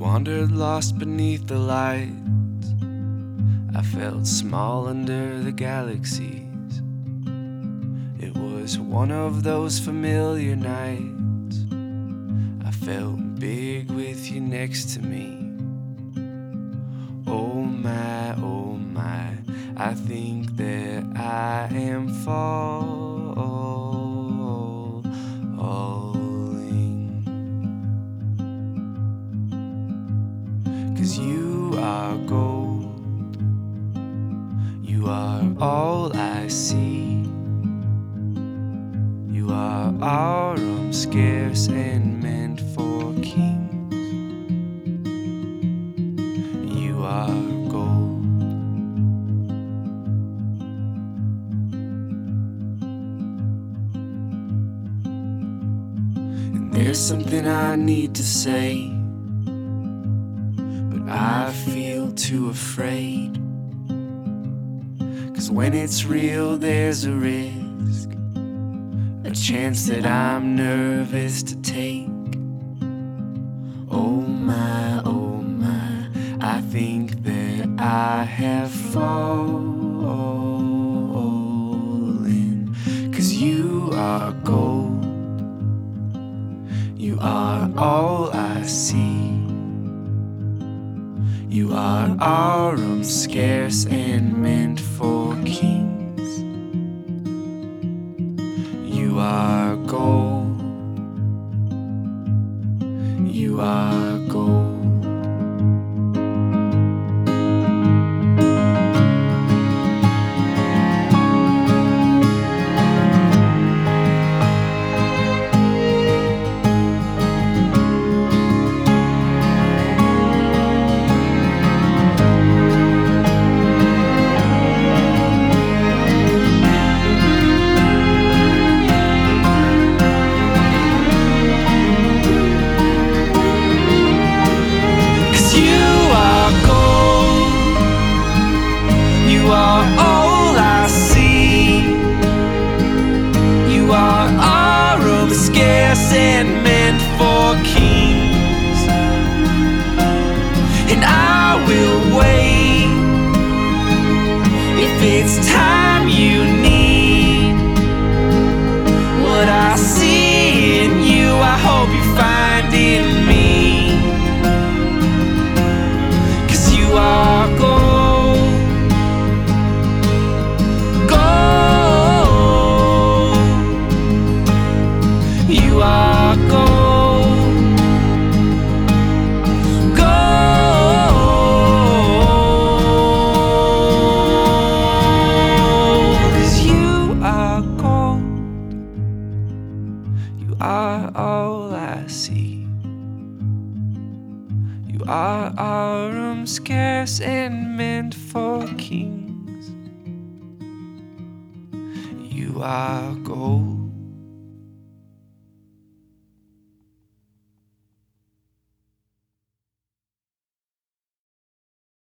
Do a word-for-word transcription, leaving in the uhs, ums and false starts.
wandered lost beneath the lights. I felt small under the galaxies. It was one of those familiar nights. I felt big with you next to me. Oh my, oh my, I think that I am falling. 'Cause you are gold, you are all I see. You are autumn, scarce and meant for kings. You are gold. And there's something I need to say, but I feel too afraid. 'Cause when it's real, there's a risk, a chance that I'm nervous to take. Oh my, oh my, I think that I have fallen. 'Cause you are gold, you are all I see. You are autumn, scarce and meant for kings. You are gold, you are gold. You are all I see. You are autumn, scarce and meant for kings. And I will wait if it's time you need. What I see in you, I hope you find in me. 'Cause you are gold, you are gold, gold. 'Cause you are gold, you are all I see. You are autumn, scarce and meant for kings. You are gold.